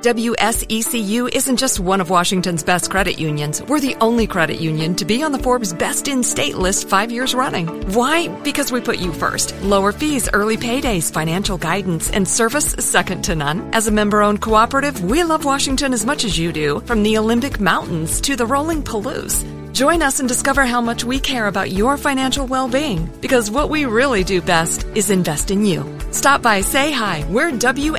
WSECU isn't just one of Washington's best credit unions. We're the only credit union to be on the Forbes Best in State list 5 years running. Why? Because we put you first. Lower fees, early paydays, financial guidance, and service second to none. As a member-owned cooperative, we love Washington as much as you do, from the Olympic Mountains to the rolling Palouse. Join us and discover how much we care about your financial well-being, because what we really do best is invest in you. Stop by, say hi. We're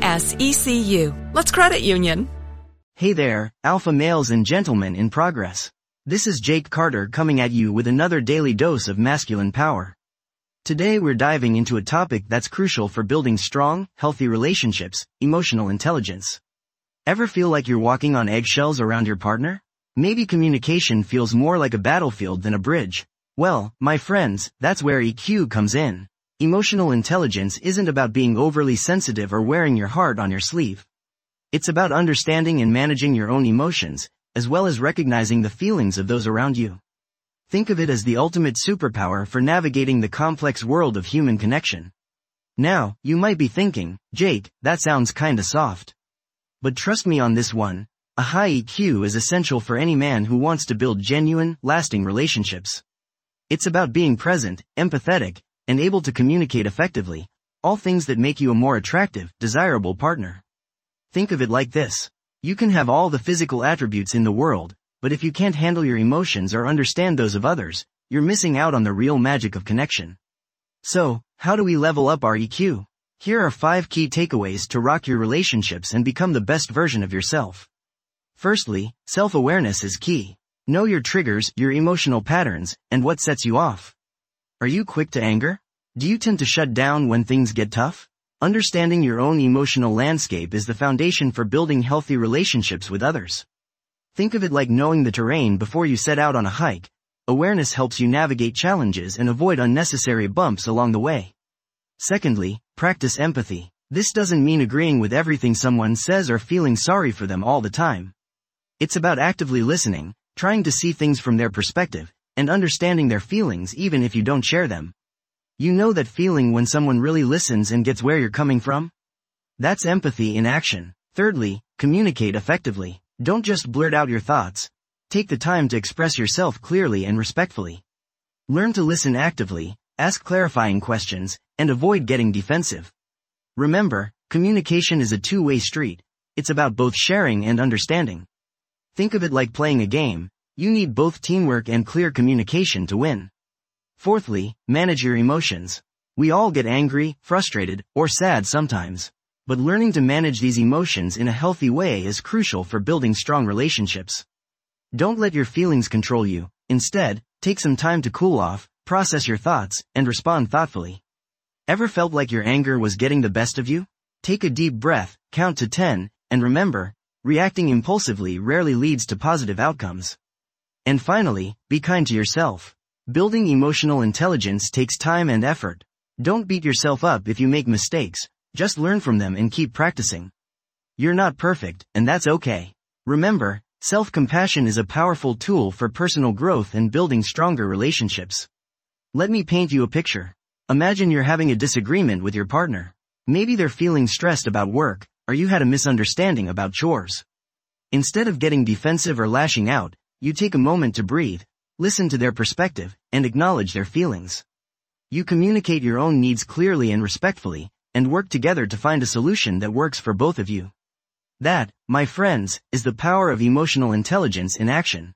WSECU. Let's credit union. Hey there, alpha males and gentlemen in progress. This is Jake Carter coming at you with another daily dose of masculine power. Today we're diving into a topic that's crucial for building strong, healthy relationships: emotional intelligence. Ever feel like you're walking on eggshells around your partner? Maybe communication feels more like a battlefield than a bridge. Well, my friends, that's where EQ comes in. Emotional intelligence isn't about being overly sensitive or wearing your heart on your sleeve. It's about understanding and managing your own emotions, as well as recognizing the feelings of those around you. Think of it as the ultimate superpower for navigating the complex world of human connection. Now, you might be thinking, Jake, that sounds kinda soft. But trust me on this one. A high EQ is essential for any man who wants to build genuine, lasting relationships. It's about being present, empathetic, and able to communicate effectively, all things that make you a more attractive, desirable partner. Think of it like this. You can have all the physical attributes in the world, but if you can't handle your emotions or understand those of others, you're missing out on the real magic of connection. So, how do we level up our EQ? Here are 5 key takeaways to rock your relationships and become the best version of yourself. Firstly, self-awareness is key. Know your triggers, your emotional patterns, and what sets you off. Are you quick to anger? Do you tend to shut down when things get tough? Understanding your own emotional landscape is the foundation for building healthy relationships with others. Think of it like knowing the terrain before you set out on a hike. Awareness helps you navigate challenges and avoid unnecessary bumps along the way. Secondly, practice empathy. This doesn't mean agreeing with everything someone says or feeling sorry for them all the time. It's about actively listening, trying to see things from their perspective, and understanding their feelings even if you don't share them. You know that feeling when someone really listens and gets where you're coming from? That's empathy in action. Thirdly, communicate effectively. Don't just blurt out your thoughts. Take the time to express yourself clearly and respectfully. Learn to listen actively, ask clarifying questions, and avoid getting defensive. Remember, communication is a two-way street. It's about both sharing and understanding. Think of it like playing a game. You need both teamwork and clear communication to win. Fourthly, manage your emotions. We all get angry, frustrated, or sad sometimes. But learning to manage these emotions in a healthy way is crucial for building strong relationships. Don't let your feelings control you. Instead, take some time to cool off, process your thoughts, and respond thoughtfully. Ever felt like your anger was getting the best of you? Take a deep breath, count to 10, and remember, reacting impulsively rarely leads to positive outcomes. And finally, be kind to yourself. Building emotional intelligence takes time and effort. Don't beat yourself up if you make mistakes, just learn from them and keep practicing. You're not perfect, and that's okay. Remember, self-compassion is a powerful tool for personal growth and building stronger relationships. Let me paint you a picture. Imagine you're having a disagreement with your partner. Maybe they're feeling stressed about work, or you had a misunderstanding about chores. Instead of getting defensive or lashing out, you take a moment to breathe, listen to their perspective, and acknowledge their feelings. You communicate your own needs clearly and respectfully, and work together to find a solution that works for both of you. That, my friends, is the power of emotional intelligence in action.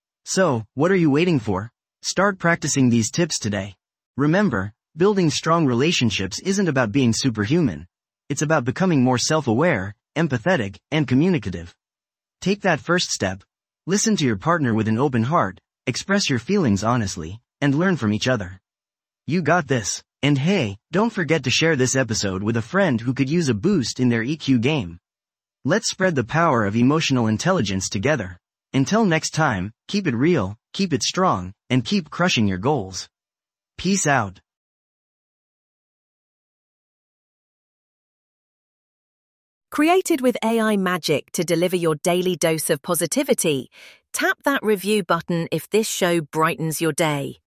So, what are you waiting for? Start practicing these tips today. Remember, building strong relationships isn't about being superhuman. It's about becoming more self-aware, empathetic, and communicative. Take that first step. Listen to your partner with an open heart, express your feelings honestly, and learn from each other. You got this. And hey, don't forget to share this episode with a friend who could use a boost in their EQ game. Let's spread the power of emotional intelligence together. Until next time, keep it real, keep it strong, and keep crushing your goals. Peace out. Created with AI magic to deliver your daily dose of positivity, tap that review button if this show brightens your day.